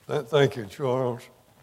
Thank you, Charles.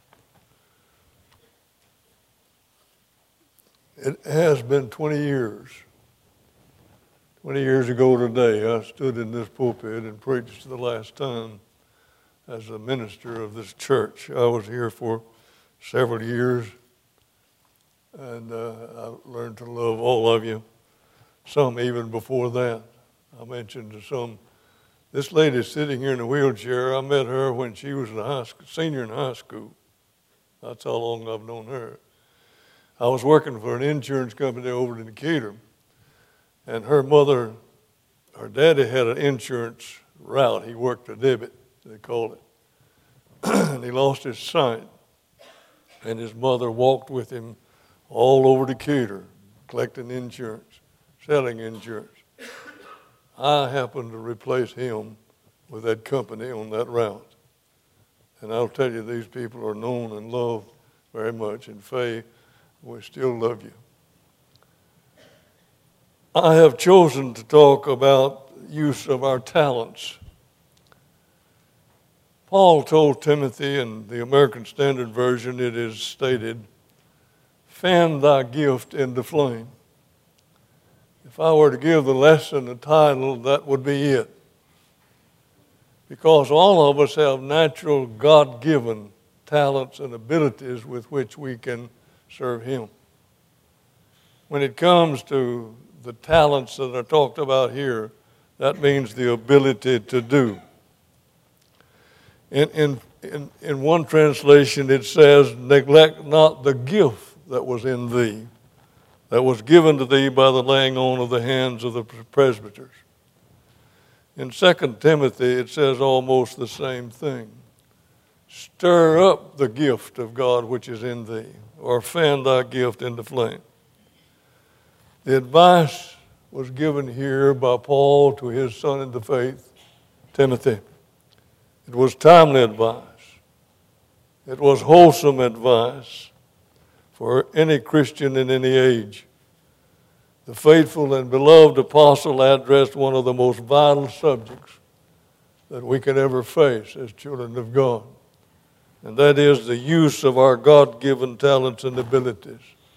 It has been 20 years. 20 years ago today, I stood in this pulpit and preached the last time as a minister of this church. I was here for several years, and I learned to love all of you, some even before that. I mentioned to some, this lady sitting here in a wheelchair, I met her when she was a senior in high school. That's how long I've known her. I was working for an insurance company over in Decatur, and her daddy had an insurance route. He worked a debit, they called it. And he lost his sight, and his mother walked with him all over Decatur, collecting insurance, selling insurance. I happened to replace him with that company on that route. And I'll tell you, these people are known and loved very much. And Faye, we still love you. I have chosen to talk about use of our talents. Paul told Timothy, in the American Standard Version, it is stated, "Fan thy gift into flame." If I were to give the lesson a title, that would be it. Because all of us have natural, God-given talents and abilities with which we can serve Him. When it comes to the talents that are talked about here, that means the ability to do. In one translation, it says, "Neglect not the gift that was in thee, that was given to thee by the laying on of the hands of the presbyters." In 2 Timothy, it says almost the same thing. "Stir up the gift of God which is in thee," or "fan thy gift into flame." The advice was given here by Paul to his son in the faith, Timothy. It was timely advice. It was wholesome advice for any Christian in any age. The faithful and beloved apostle addressed one of the most vital subjects that we can ever face as children of God, and that is the use of our God-given talents and abilities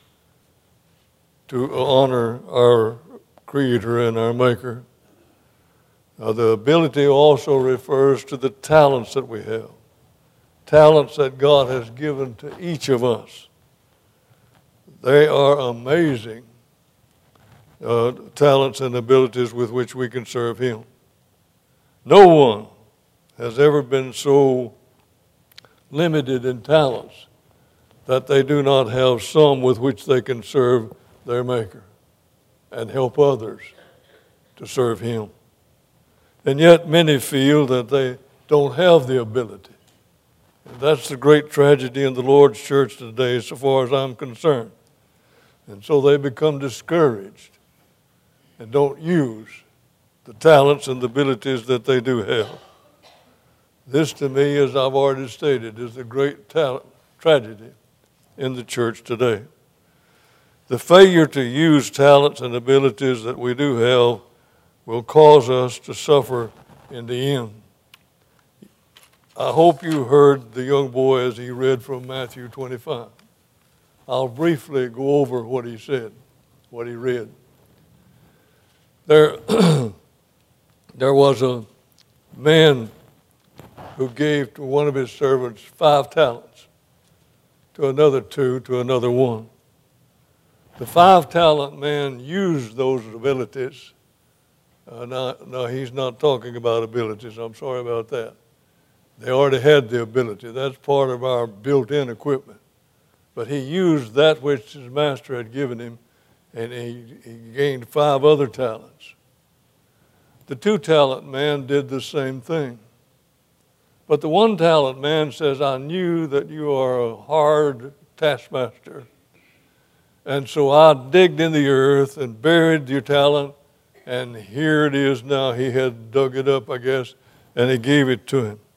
to honor our Creator and our Maker. Now, the ability also refers to the talents that we have, talents that God has given to each of us. They are amazing talents and abilities with which we can serve Him. No one has ever been so limited in talents that they do not have some with which they can serve their Maker and help others to serve Him. And yet many feel that they don't have the ability. And that's the great tragedy in the Lord's church today, so far as I'm concerned. And so they become discouraged and don't use the talents and the abilities that they do have. This, to me, as I've already stated, is the great tragedy in the church today. The failure to use talents and abilities that we do have will cause us to suffer in the end. I hope you heard the young boy as he read from Matthew 25. I'll briefly go over what he said, what he read. There was a man who gave to one of his servants 5 talents, to another 2, to another 1. The 5-talent man used those abilities. Now, he's not talking about abilities. I'm sorry about that. They already had the ability. That's part of our built-in equipment. But he used that which his master had given him, and he gained 5 other talents. The 2-talent man did the same thing. But the 1-talent man says, "I knew that you are a hard taskmaster, and so I digged in the earth and buried your talent, and here it is now." He had dug it up, I guess, and he gave it to him.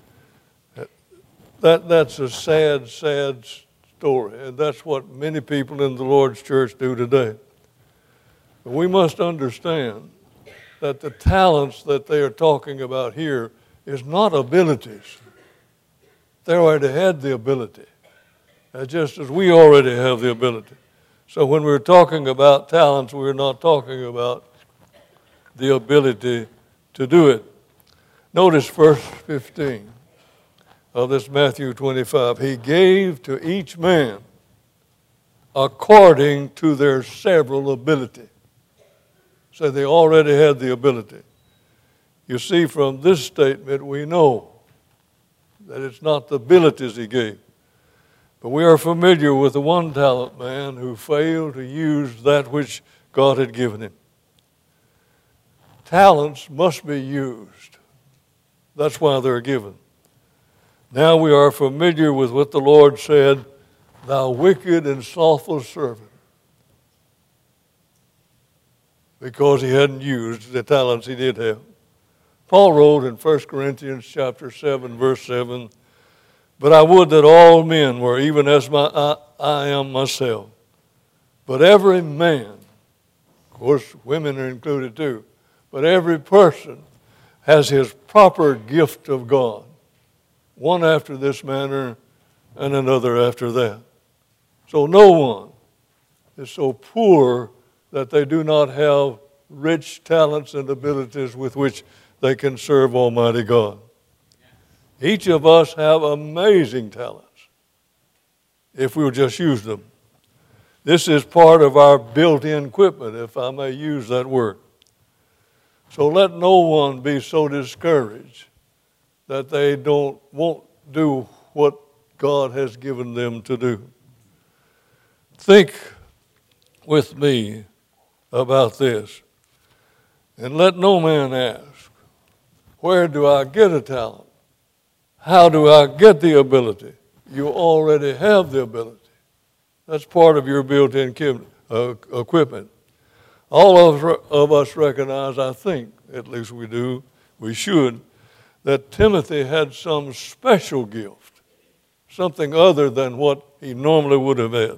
That's a sad, sad story, and that's what many people in the Lord's church do today. But we must understand that the talents that they are talking about here is not abilities. They already had the ability, just as we already have the ability. So when we're talking about talents, we're not talking about the ability to do it. Notice verse 15 of this Matthew 25. He gave to each man according to their several ability. So they already had the ability. You see, from this statement, we know that it's not the abilities he gave. But we are familiar with the one-talent man who failed to use that which God had given him. Talents must be used. That's why they're given. Now we are familiar with what the Lord said, "Thou wicked and slothful servant," because he hadn't used the talents he did have. Paul wrote in 1 Corinthians chapter 7, verse 7, "But I would that all men were even as I am myself. But every man," of course women are included too, "but every person has his proper gift of God, one after this manner and another after that." So no one is so poor that they do not have rich talents and abilities with which they can serve Almighty God. Each of us have amazing talents if we'll just use them. This is part of our built-in equipment, if I may use that word. So let no one be so discouraged that they won't do what God has given them to do. Think with me about this. And let no man ask, "Where do I get a talent? How do I get the ability?" You already have the ability. That's part of your built-in equipment. All of us recognize, I think, at least we do, we should, that Timothy had some special gift, something other than what he normally would have had.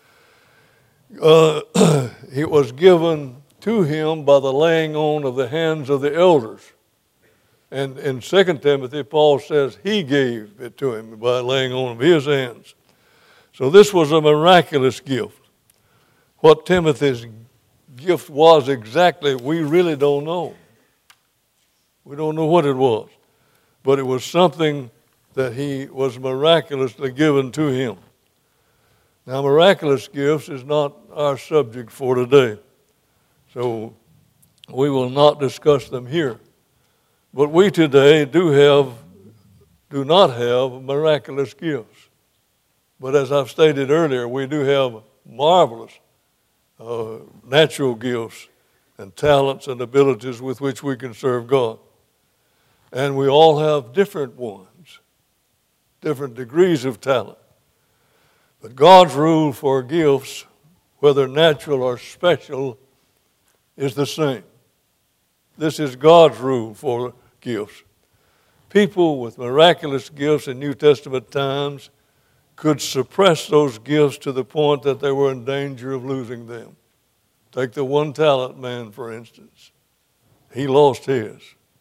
It was given to him by the laying on of the hands of the elders. And in 2 Timothy, Paul says he gave it to him by laying on of his hands. So this was a miraculous gift. What Timothy's gift was exactly, we really don't know. We don't know what it was. But it was something that he was miraculously given to him. Now, miraculous gifts is not our subject for today. So we will not discuss them here. But we today do not have miraculous gifts. But as I've stated earlier, we do have marvelous natural gifts and talents and abilities with which we can serve God. And we all have different ones, different degrees of talent. But God's rule for gifts, whether natural or special, is the same. This is God's rule for gifts. People with miraculous gifts in New Testament times could suppress those gifts to the point that they were in danger of losing them. Take the one-talent man, for instance. He lost his.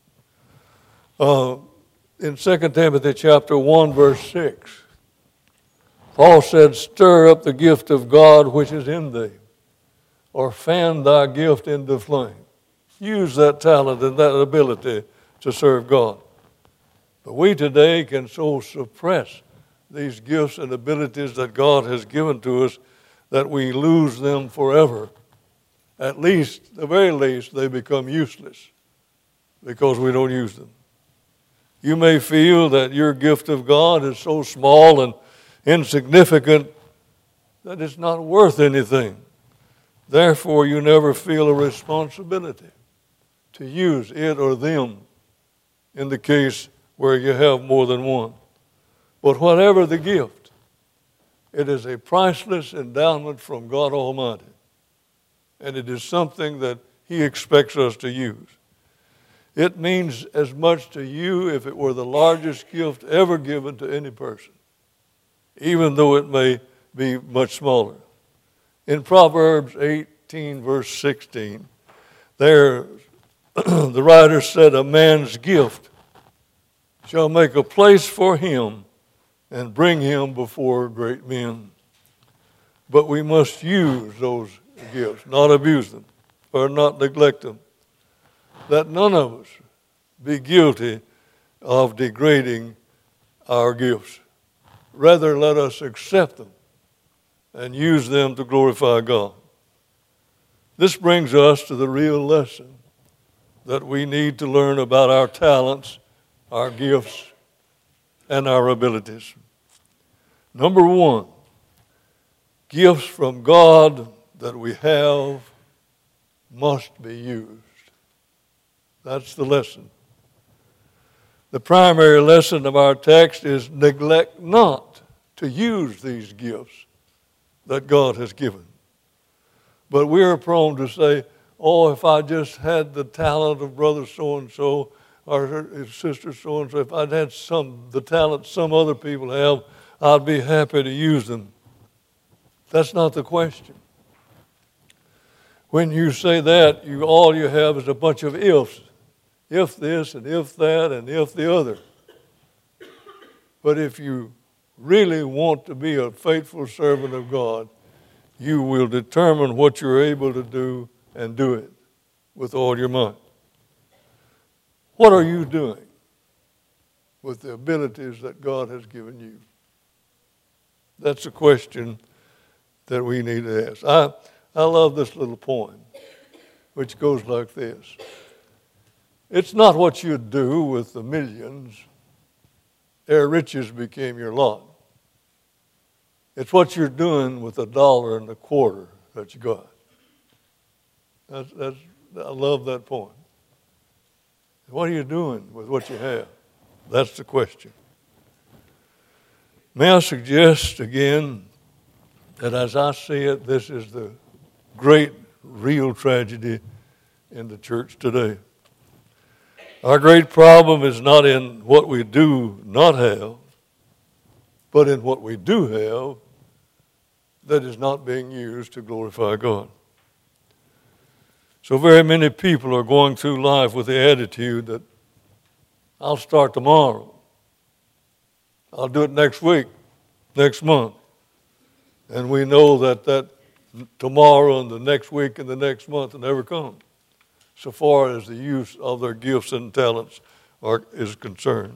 In 2 Timothy chapter 1, verse 6, Paul said, "Stir up the gift of God which is in thee, or fan thy gift into flame." Use that talent and that ability to serve God. But we today can so suppress these gifts and abilities that God has given to us that we lose them forever. At least, the very least, they become useless because we don't use them. You may feel that your gift of God is so small and insignificant that it's not worth anything. Therefore, you never feel a responsibility to use it or them in the case where you have more than one. But whatever the gift, it is a priceless endowment from God Almighty. And it is something that He expects us to use. It means as much to you if it were the largest gift ever given to any person, even though it may be much smaller. In Proverbs 18, verse 16, there the writer said, "A man's gift shall make a place for him and bring him before great men. But we must use those gifts, not abuse them or not neglect them. Let none of us be guilty of degrading our gifts. Rather, let us accept them and use them to glorify God. This brings us to the real lesson that we need to learn about our talents, our gifts, and our abilities. Number one, gifts from God that we have must be used. That's the lesson. The primary lesson of our text is neglect not to use these gifts that God has given. But we are prone to say, oh, if I just had the talent of brother so-and-so or his sister so-and-so, if I'd had the talent some other people have, I'd be happy to use them. That's not the question. When you say that, all you have is a bunch of ifs. If this and if that and if the other. But if you really want to be a faithful servant of God, you will determine what you're able to do and do it with all your might. What are you doing with the abilities that God has given you? That's a question that we need to ask. I love this little poem, which goes like this. It's not what you do with the millions ere riches became your lot. It's what you're doing with $1.25 that you got. I love that point. What are you doing with what you have? That's the question. May I suggest again that as I see it, this is the great real tragedy in the church today. Our great problem is not in what we do not have, but in what we do have that is not being used to glorify God. So very many people are going through life with the attitude that I'll start tomorrow. I'll do it next week, next month. And we know that tomorrow and the next week and the next month will never come, so far as the use of their gifts and talents is concerned.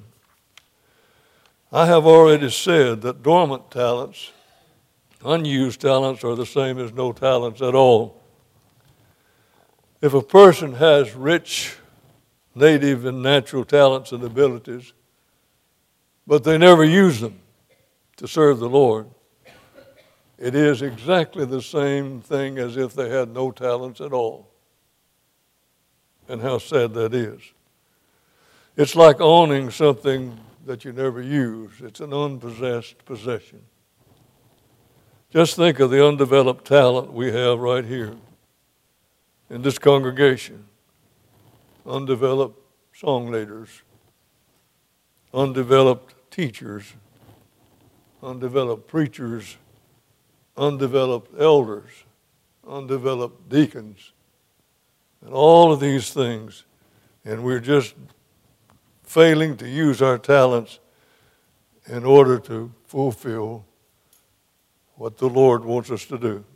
I have already said that dormant talents, unused talents, are the same as no talents at all. If a person has rich native and natural talents and abilities, but they never use them to serve the Lord, it is exactly the same thing as if they had no talents at all. And how sad that is. It's like owning something that you never use. It's an unpossessed possession. Just think of the undeveloped talent we have right here in this congregation. Undeveloped song leaders, undeveloped teachers, undeveloped preachers, undeveloped elders, undeveloped deacons, and all of these things. And we're just failing to use our talents in order to fulfill what the Lord wants us to do.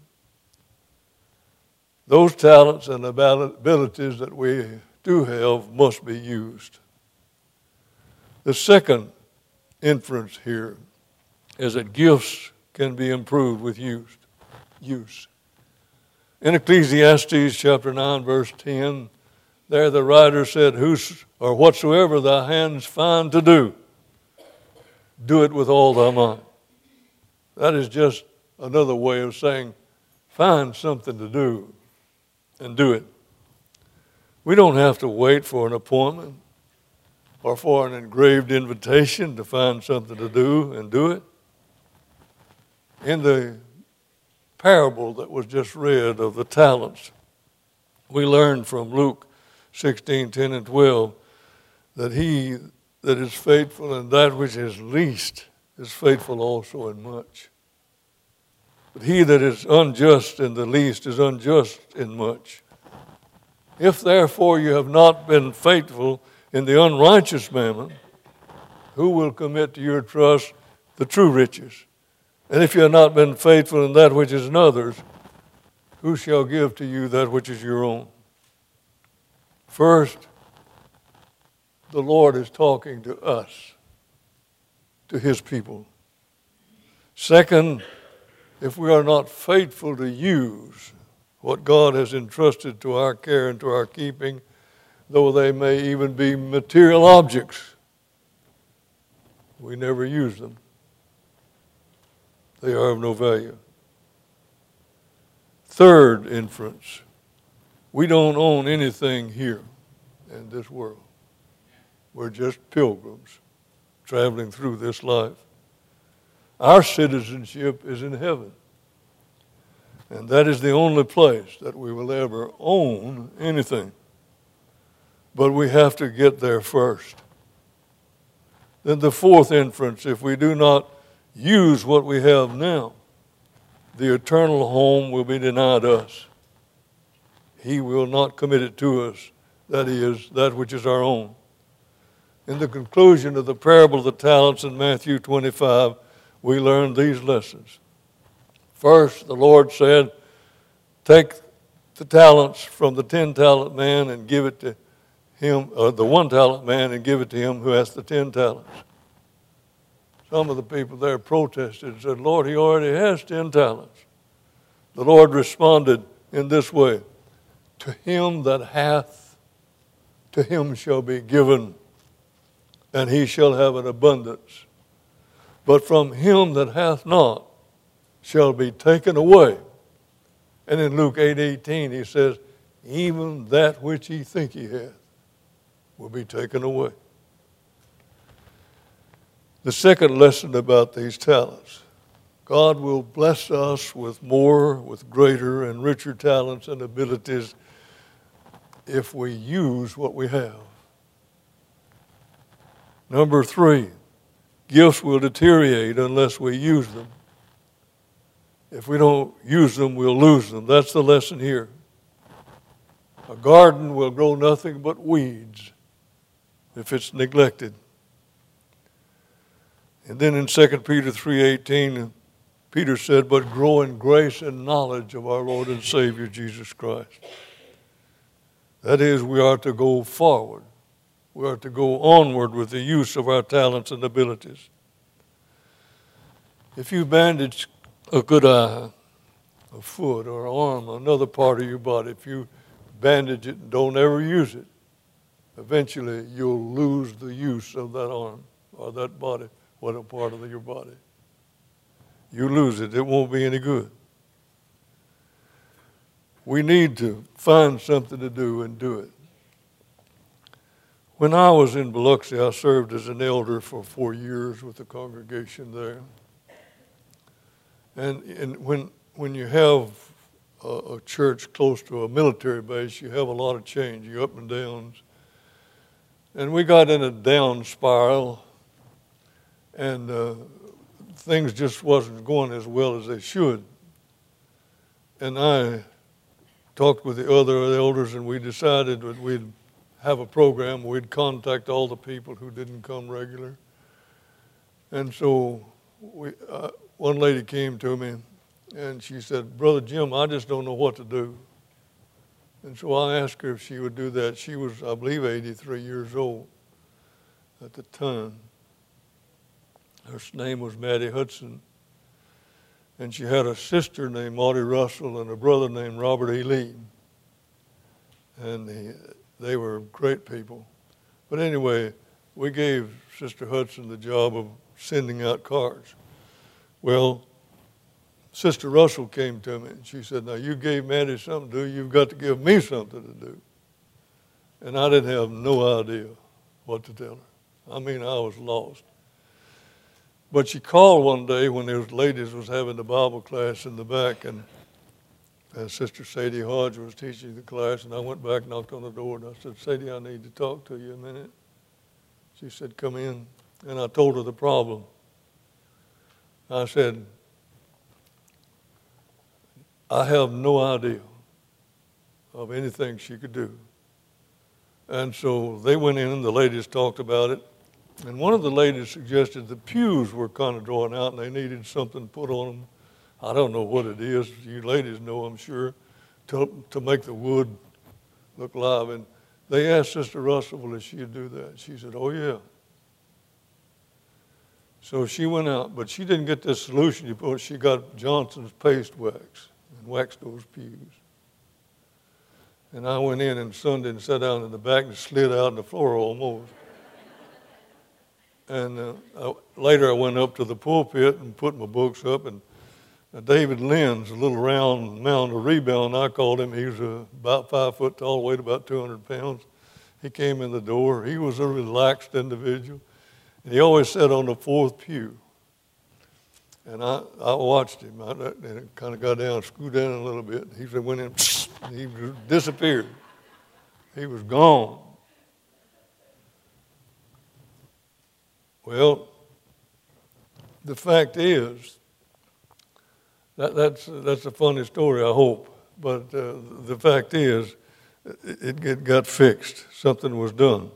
Those talents and abilities that we do have must be used. The second inference here is that gifts can be improved with use. In Ecclesiastes chapter 9, verse 10, there the writer said, whatsoever thy hands find to do, do it with all thy might. That is just another way of saying, find something to do and do it. We don't have to wait for an appointment or for an engraved invitation to find something to do and do it. In the parable that was just read of the talents, we learned from Luke 16:10 and 12 that he that is faithful in that which is least is faithful also in much. But he that is unjust in the least is unjust in much. If therefore you have not been faithful in the unrighteous mammon, who will commit to your trust the true riches. And if you have not been faithful in that which is another's, who shall give to you that which is your own? First, the Lord is talking to us, to his people. Second, if we are not faithful to use what God has entrusted to our care and to our keeping, though they may even be material objects, we never use them. They are of no value. Third inference, we don't own anything here in this world. We're just pilgrims traveling through this life. Our citizenship is in heaven. And that is the only place that we will ever own anything. But we have to get there first. Then the fourth inference, if we do not use what we have now, the eternal home will be denied us. He will not commit it to us, that is, that which is our own. In the conclusion of the parable of the talents in Matthew 25, we learn these lessons. First, the Lord said, take the talents from the 10-talent man and give it to him, or the 1-talent man and give it to him who has the 10 talents. Some of the people there protested and said, Lord, he already has 10 talents. The Lord responded in this way, to him that hath, to him shall be given, and he shall have an abundance. But from him that hath not shall be taken away. And in Luke 8:18 he says, even that which he think he hath will be taken away. The second lesson about these talents, God will bless us with more, with greater and richer talents and abilities if we use what we have. Number 3, gifts will deteriorate unless we use them. If we don't use them, we'll lose them. That's the lesson here. A garden will grow nothing but weeds if it's neglected. And then in 2 Peter 3:18, Peter said, but grow in grace and knowledge of our Lord and Savior Jesus Christ. That is, we are to go forward. We are to go onward with the use of our talents and abilities. If you bandage a good eye, a foot or an arm, another part of your body, if you bandage it and don't ever use it, eventually you'll lose the use of that arm or that body, whatever part of your body. You lose it, it won't be any good. We need to find something to do and do it. When I was in Biloxi, I served as an elder for 4 years with the congregation there. And when you have a church close to a military base, you have a lot of change, you up and downs. And we got in a down spiral, and things just wasn't going as well as they should. And I talked with the other elders, and we decided that we'd have a program. We'd contact all the people who didn't come regular. And so one lady came to me, and she said, Brother Jim, I just don't know what to do. And so I asked her if she would do that. She was, I believe, 83 years old at the time. Her name was Maddie Hudson. And she had a sister named Maudie Russell and a brother named Robert E. Lee. And they were great people. But anyway, we gave Sister Hudson the job of sending out cards. Well, Sister Russell came to me and she said, now you gave Maddie something to do, you've got to give me something to do. And I didn't have no idea what to tell her. I mean, I was lost. But she called one day when those ladies was having the Bible class in the back, and Sister Sadie Hodge was teaching the class, and I went back, knocked on the door, and I said, Sadie, I need to talk to you a minute. She said, come in. And I told her the problem. I said, I have no idea of anything she could do. And so they went in and the ladies talked about it. And one of the ladies suggested the pews were kind of drawn out and they needed something put on them. I don't know what it is. You ladies know, I'm sure, to make the wood look live. And they asked Sister Russell if she'd do that. She said, oh, yeah. So she went out, but she didn't get this solution. She got Johnson's paste wax and waxed those pews. And I went in on Sunday and sat down in the back and slid out on the floor almost. And later I went up to the pulpit and put my books up, and David Lynn's a little round mound of rebound, I called him. He was about 5 foot tall, weighed about 200 pounds. He came in the door. He was a relaxed individual. And he always sat on the fourth pew. And I watched him. And it kind of got down, screwed down a little bit. He said, went in, he disappeared. He was gone. Well, the fact is, that's a funny story, I hope. But the fact is, it got fixed. Something was done.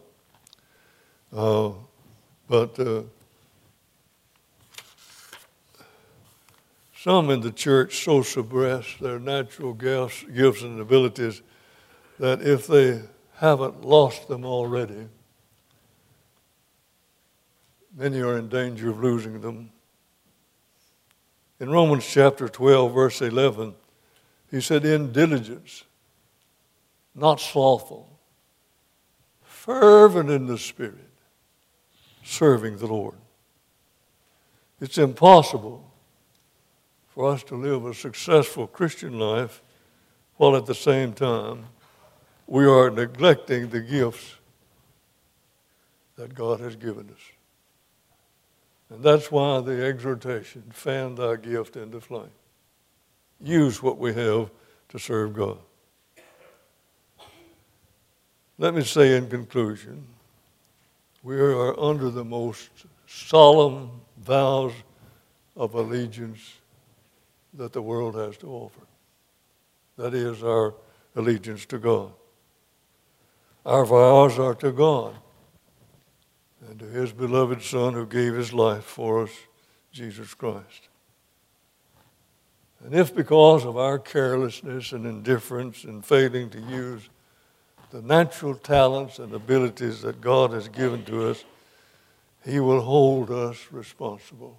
But some in the church so suppress their natural gifts and abilities that if they haven't lost them already, then you are in danger of losing them. In Romans chapter 12, verse 11, he said, in diligence, not slothful, fervent in the Spirit, serving the Lord. It's impossible for us to live a successful Christian life while at the same time we are neglecting the gifts that God has given us. And that's why the exhortation, fan thy gift into flame. Use what we have to serve God. Let me say in conclusion, we are under the most solemn vows of allegiance that the world has to offer. That is our allegiance to God. Our vows are to God and to his beloved Son who gave his life for us, Jesus Christ. And if because of our carelessness and indifference and failing to use the natural talents and abilities that God has given to us, he will hold us responsible.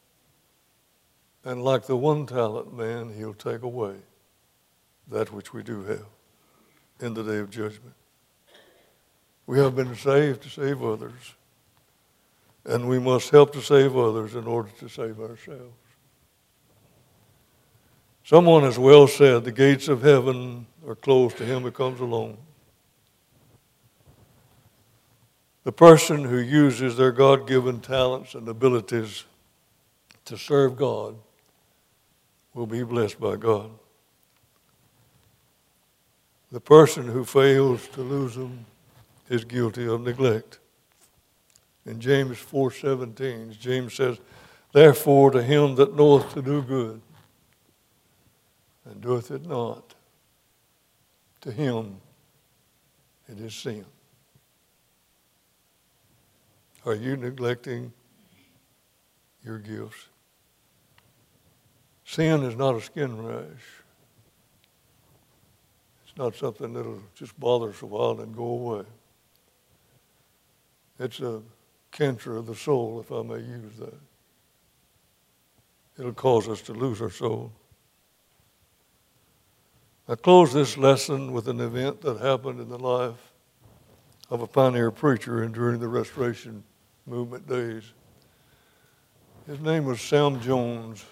And like the one talent man, he'll take away that which we do have in the day of judgment. We have been saved to save others, and we must help to save others in order to save ourselves. Someone has well said, the gates of heaven are closed to him who comes alone. The person who uses their God-given talents and abilities to serve God will be blessed by God. The person who fails to lose them is guilty of neglect. In James 4:17, James says, therefore to him that knoweth to do good and doeth it not, to him it is sin. Are you neglecting your gifts? Sin is not a skin rash. It's not something that'll just bother us a while and go away. It's a cancer of the soul, if I may use that. It'll cause us to lose our soul. I close this lesson with an event that happened in the life of a pioneer preacher during the Restoration Movement days. His name was Sam Jones.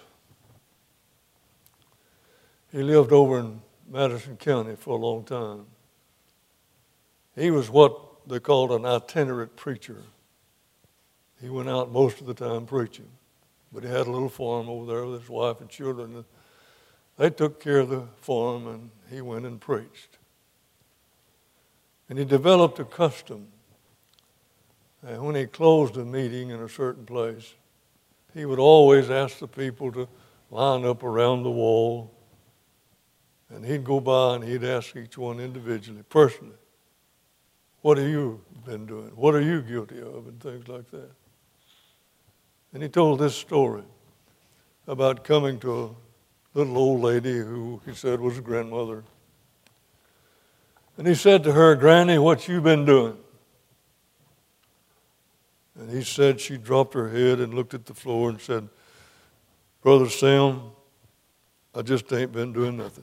He lived over in Madison County for a long time. He was what they called an itinerant preacher. He went out most of the time preaching, but he had a little farm over there with his wife and children. They took care of the farm, and he went and preached. And he developed a custom. And when he closed a meeting in a certain place, he would always ask the people to line up around the wall. And he'd go by and he'd ask each one individually, personally, what have you been doing? What are you guilty of? And things like that. And he told this story about coming to a little old lady who he said was a grandmother. And he said to her, "Granny, what you been doing?" And he said she dropped her head and looked at the floor and said, "Brother Sam, I just ain't been doing nothing."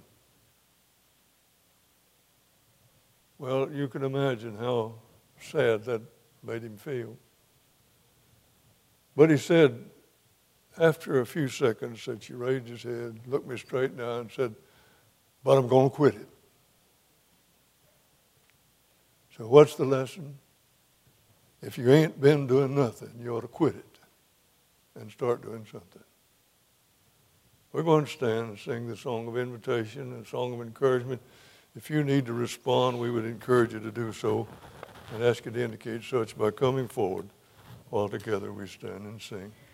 Well, you can imagine how sad that made him feel. But he said, after a few seconds, that she raised his head, looked me straight in the eye and said, "But I'm going to quit it." So what's the lesson? If you ain't been doing nothing, you ought to quit it and start doing something. We're going to stand and sing the song of invitation and song of encouragement. If you need to respond, we would encourage you to do so and ask you to indicate such by coming forward while together we stand and sing.